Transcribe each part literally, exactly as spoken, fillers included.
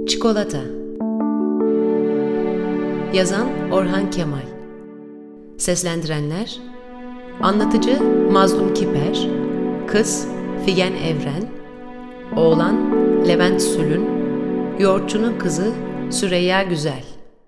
Çikolata. Yazan Orhan Kemal. Seslendirenler: Anlatıcı Mazlum Kiper, Kız Figen Evren, Oğlan Levent Sülün, Yoğurtçunun Kızı Süreyya Güzel.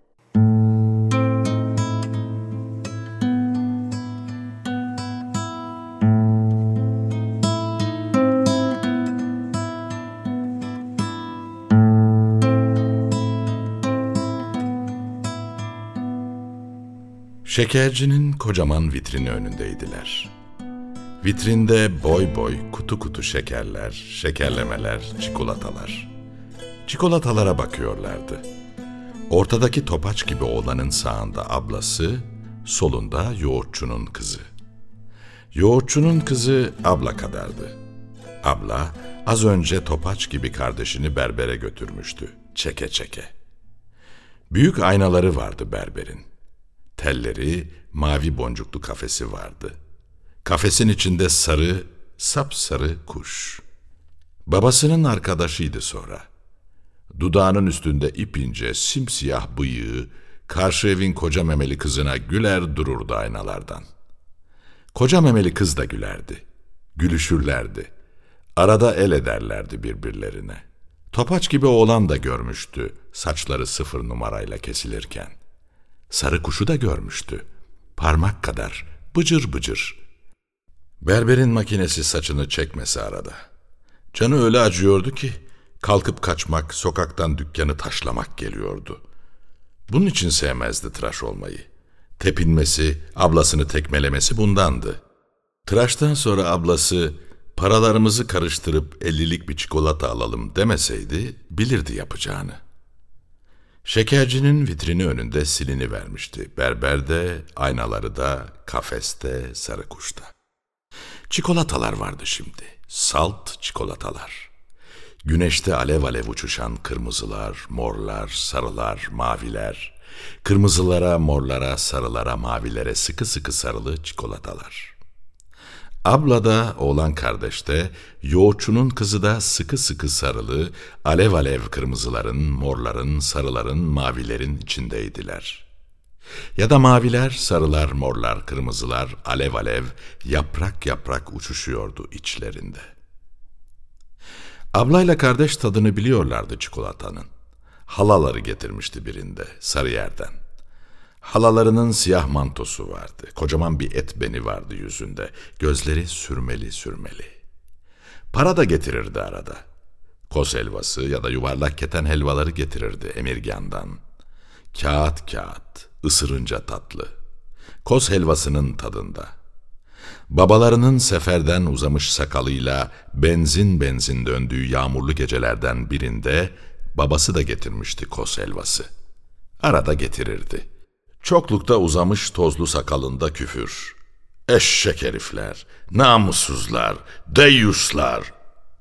Şekercinin kocaman vitrini önündeydiler. Vitrinde boy boy kutu kutu şekerler, şekerlemeler, çikolatalar. Çikolatalara bakıyorlardı. Ortadaki topaç gibi oğlanın sağında ablası, solunda yoğurtçunun kızı. Yoğurtçunun kızı abla kadardı. Abla az önce topaç gibi kardeşini berbere götürmüştü, çeke çeke. Büyük aynaları vardı berberin. Telleri, mavi boncuklu kafesi vardı. Kafesin içinde sarı, sapsarı kuş. Babasının arkadaşıydı sonra. Dudağının üstünde ipince, simsiyah bıyığı, karşı evin koca memeli kızına güler dururdu aynalardan. Koca memeli kız da gülerdi. Gülüşürlerdi. Arada el ederlerdi birbirlerine. Topaç gibi oğlan da görmüştü, saçları sıfır numarayla kesilirken. Sarı kuşu da görmüştü. Parmak kadar, bıcır bıcır. Berberin makinesi saçını çekmesi arada. Canı öyle acıyordu ki, kalkıp kaçmak, sokaktan dükkanı taşlamak geliyordu. Bunun için sevmezdi tıraş olmayı. Tepinmesi, ablasını tekmelemesi bundandı. Tıraştan sonra ablası, paralarımızı karıştırıp ellilik bir çikolata alalım demeseydi, bilirdi yapacağını. Şekercinin vitrini önünde silini vermişti. Berberde, aynaları da, kafeste, sarı kuşta. Çikolatalar vardı şimdi. Salt çikolatalar. Güneşte alev alev uçuşan kırmızılar, morlar, sarılar, maviler. Kırmızılara, morlara, sarılara, mavilere sıkı sıkı sarılı çikolatalar. Abla da, oğlan kardeş de, yoğurtçunun kızı da sıkı sıkı sarılı, alev alev kırmızıların, morların, sarıların, mavilerin içindeydiler. Ya da maviler, sarılar, morlar, kırmızılar, alev alev, yaprak yaprak uçuşuyordu içlerinde. Ablayla kardeş tadını biliyorlardı çikolatanın. Halaları getirmişti birinde, Sarıyer'den. Halalarının siyah mantosu vardı. Kocaman bir et beni vardı yüzünde. Gözleri sürmeli sürmeli. Para da getirirdi arada. Koz helvası ya da yuvarlak keten helvaları getirirdi Emirgan'dan. Kağıt kağıt, ısırınca tatlı. Koz helvasının tadında. Babalarının seferden uzamış sakalıyla benzin benzin döndüğü yağmurlu gecelerden birinde babası da getirmişti koz helvası. Arada getirirdi. Çoklukta uzamış tozlu sakalında küfür. Eşşek herifler, namussuzlar, deyyuslar.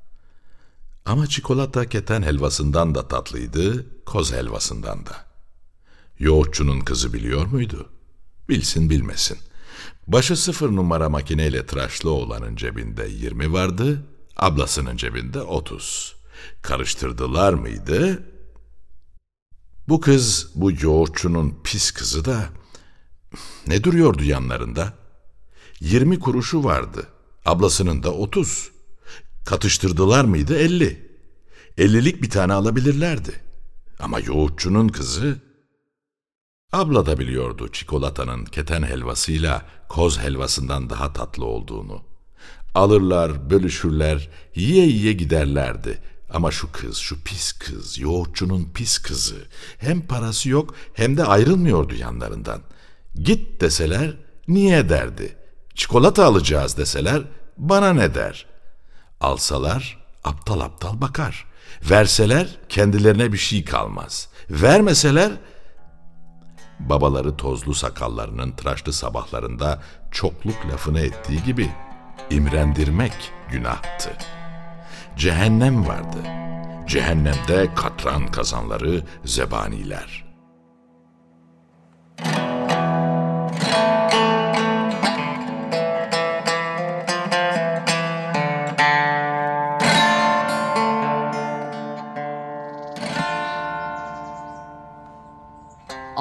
Ama çikolata keten helvasından da tatlıydı, koz helvasından da. Yoğurtçunun kızı biliyor muydu? Bilsin bilmesin. Başı sıfır numara makineyle tıraşlı oğlanın cebinde yirmi vardı, ablasının cebinde otuz. Karıştırdılar mıydı? Bu kız, bu yoğurtçunun pis kızı da ne duruyordu yanlarında? Yirmi kuruşu vardı, ablasının da otuz. Katıştırdılar mıydı elli. Ellilik bir tane alabilirlerdi. Ama yoğurtçunun kızı, abla da biliyordu çikolatanın keten helvasıyla koz helvasından daha tatlı olduğunu. Alırlar, bölüşürler, yiye yiye giderlerdi. Ama şu kız, şu pis kız, yoğurtçunun pis kızı, hem parası yok hem de ayrılmıyordu yanlarından. Git deseler, niye derdi. Çikolata alacağız deseler, bana ne der. Alsalar, aptal aptal bakar. Verseler, kendilerine bir şey kalmaz. Vermeseler, babaları tozlu sakallarının tıraşlı sabahlarında çokluk lafını ettiği gibi, imrendirmek günahtı. Cehennem vardı. Cehennemde katran kazanları, zebaniler.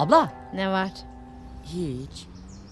Abla. Ne var? Hiç.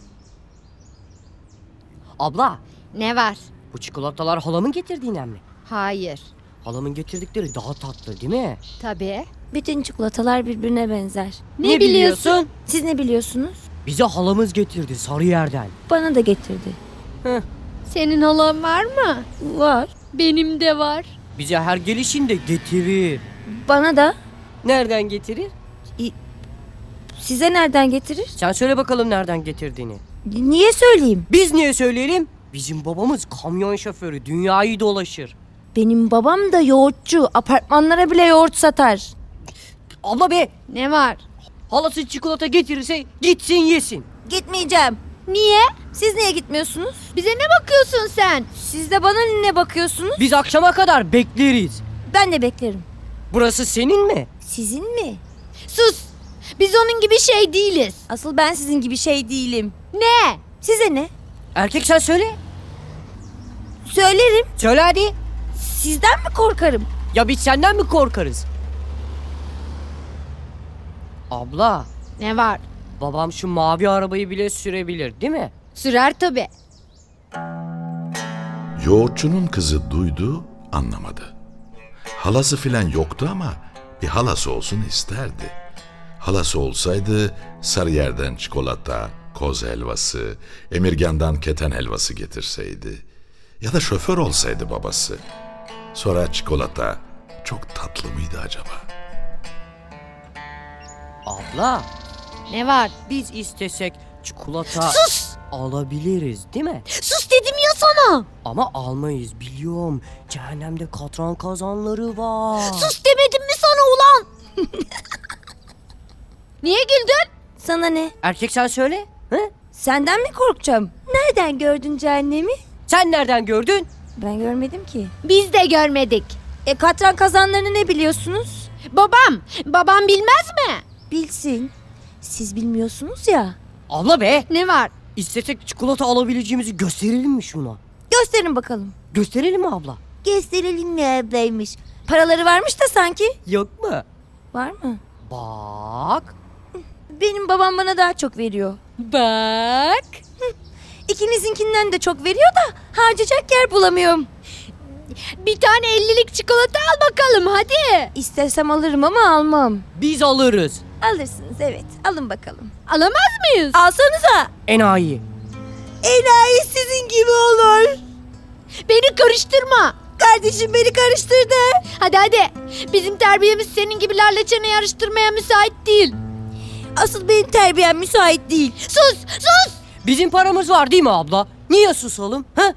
Abla, Ne var? bu çikolatalar halamın getirdiğinden mi? Hayır. Halamın getirdikleri daha tatlı değil mi? Tabii. Bütün çikolatalar birbirine benzer. Ne biliyorsun? Siz ne biliyorsunuz? Bize halamız getirdi Sarıyer'den. Bana da getirdi. Senin halan var mı? Var. Benim de var. Bize her gelişinde getirir. Bana da. Nereden getirir? Size nereden getirir? Sen söyle bakalım nereden getirdiğini. Niye söyleyeyim? Biz niye söyleyelim? Bizim babamız kamyon şoförü, dünyayı dolaşır. Benim babam da yoğurtçu. Apartmanlara bile yoğurt satar. Abla be, Ne var? halası çikolata getirirse gitsin yesin. Gitmeyeceğim. Niye? Siz niye gitmiyorsunuz? Bize ne bakıyorsun sen? Siz de bana ne bakıyorsunuz? Biz akşama kadar bekleriz. Ben de beklerim. Burası senin mi? Sizin mi? Sus! Biz onun gibi şey değiliz. Asıl ben sizin gibi şey değilim. Ne? Size ne? Erkek sen söyle. Söylerim. Söyle hadi. Sizden mi korkarım? Ya biz senden mi korkarız? Abla, Ne var? babam şu mavi arabayı bile sürebilir değil mi? Sürer tabii. Yoğurtçunun kızı duydu, anlamadı. Halası filan yoktu ama bir halası olsun isterdi. Halası olsaydı Sarıyer'den çikolata, koz helvası, Emirgan'dan keten helvası getirseydi. Ya da şoför olsaydı babası. Sonra çikolata çok tatlı mıydı acaba? Abla, Ne var? biz istesek çikolata Sus! alabiliriz değil mi? Sus dedim ya sana. Ama almayız biliyorum. Cehennemde katran kazanları var. Sus demedim mi sana ulan? Niye güldün? Sana ne? Erkek sen söyle. He? Senden mi korkacağım? Nereden gördün cehennemi? Sen nereden gördün? Ben görmedim ki. Biz de görmedik. E katran kazanlarını ne biliyorsunuz? Babam, babam bilmez mi? Bilsin. Siz bilmiyorsunuz ya. Abla be. Ne var? İstesek çikolata alabileceğimizi gösterelim mi şuna? Gösterin bakalım. Gösterelim mi abla? Gösterelim mi ablaymış? Paraları varmış da sanki. Yok mu? Var mı? Bak. Benim babam bana daha çok veriyor. Bak. İkinizinkinden de çok veriyor da harcayacak yer bulamıyorum. Bir tane ellilik çikolata al bakalım hadi. İstesem alırım ama almam. Biz alırız. Alırsınız evet. Alın bakalım. Alamaz mıyız? Alsanıza. Enayi. Enayi sizin gibi olur. Beni karıştırma. Kardeşim beni karıştırdı. Hadi hadi. Bizim terbiyemiz senin gibilerle çene yarıştırmaya müsait değil. Asıl benim terbiyem müsait değil. Sus sus. Bizim paramız var değil mi abla? Niye susalım? Ha?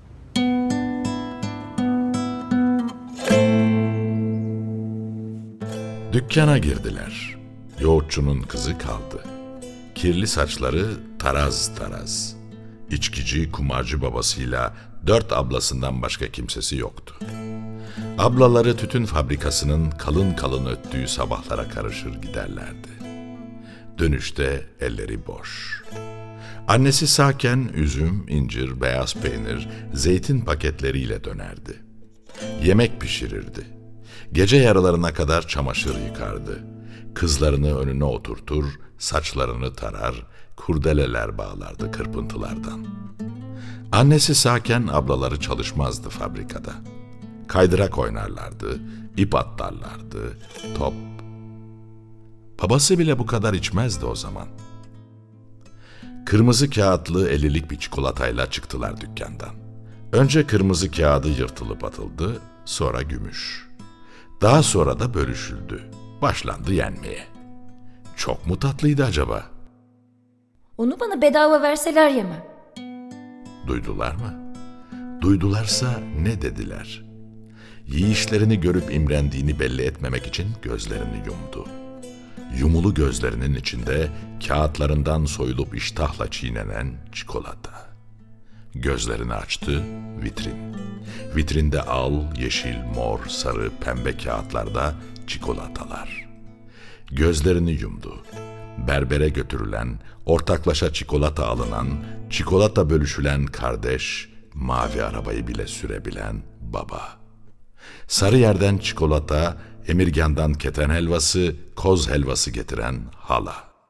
Dükkana girdiler. Yoğurtçunun kızı kaldı. Kirli saçları taraz taraz. İçkici, kumarcı babasıyla dört ablasından başka kimsesi yoktu. Ablaları tütün fabrikasının kalın kalın öttüğü sabahlara karışır giderlerdi. Dönüşte elleri boş. Annesi sağken üzüm, incir, beyaz peynir, zeytin paketleriyle dönerdi. Yemek pişirirdi. Gece yarılarına kadar çamaşır yıkardı. Kızlarını önüne oturtur, saçlarını tarar, kurdeleler bağlardı kırpıntılardan. Annesi sağken ablaları çalışmazdı fabrikada. Kaydırak oynarlardı, ip atlarlardı, top. Babası bile bu kadar içmezdi o zaman. Kırmızı kağıtlı ellilik bir çikolatayla çıktılar dükkandan. Önce kırmızı kağıdı yırtılıp atıldı, sonra gümüş. Daha sonra da bölüşüldü. Başlandı yenmeye. Çok mu tatlıydı acaba? Onu bana bedava verseler yemem. Duydular mı? Duydularsa ne dediler? Yiyişlerini görüp imrendiğini belli etmemek için gözlerini yumdu. Yumulu gözlerinin içinde kağıtlarından soyulup iştahla çiğnenen çikolata. Gözlerini açtı, vitrin. Vitrinde al, yeşil, mor, sarı, pembe kağıtlarda çikolatalar. Gözlerini yumdu. Berbere götürülen, ortaklaşa çikolata alınan, çikolata bölüşülen kardeş, mavi arabayı bile sürebilen baba. Sarıyer'den çikolata, Emirgan'dan keten helvası, koz helvası getiren hala.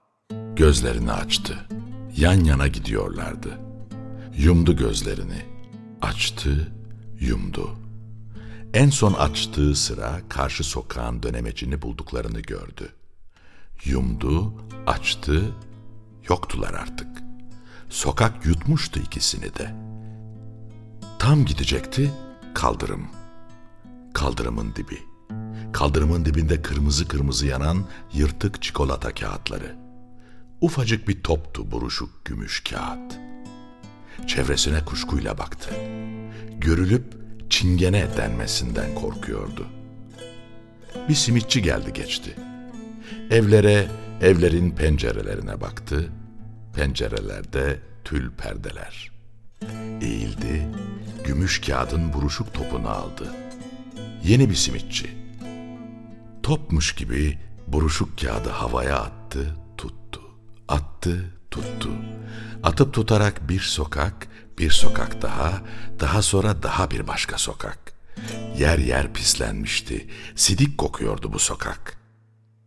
Gözlerini açtı. Yan yana gidiyorlardı. Yumdu gözlerini. Açtı, yumdu. En son açtığı sıra karşı sokağın dönemecini bulduklarını gördü. Yumdu, açtı, yoktular artık. Sokak yutmuştu ikisini de. Tam gidecekti, kaldırım. Kaldırımın dibi. Kaldırımın dibinde kırmızı kırmızı yanan yırtık çikolata kağıtları. Ufacık bir toptu buruşuk gümüş kağıt. Çevresine kuşkuyla baktı. Görülüp çingene denmesinden korkuyordu. Bir simitçi geldi geçti. Evlere, evlerin pencerelerine baktı. Pencerelerde tül perdeler. Eğildi, gümüş kağıdın buruşuk topunu aldı. Yeni bir simitçi. Topmuş gibi buruşuk kağıdı havaya attı, tuttu. Attı, tuttu. Atıp tutarak bir sokak, bir sokak daha, daha sonra daha bir başka sokak. Yer yer pislenmişti, sidik kokuyordu bu sokak.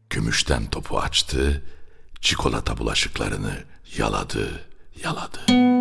Gümüşten topu açtı, çikolata bulaşıklarını yaladı, yaladı.